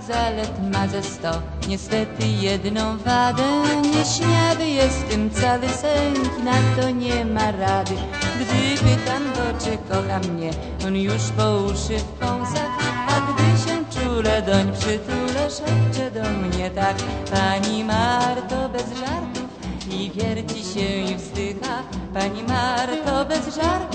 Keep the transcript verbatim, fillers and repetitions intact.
zalet ma ze sto. Niestety jedną wadę, nieśmiały jest tym cały sęk, na to nie ma rady. Gdy pytam go, czy kocha mnie, on już po uszy w kąsach, a gdy się czule doń przytulę, szepcze do mnie tak: pani Marto, bez żartów, i wierci się i wzdycha. Pani Marto, bez żartów.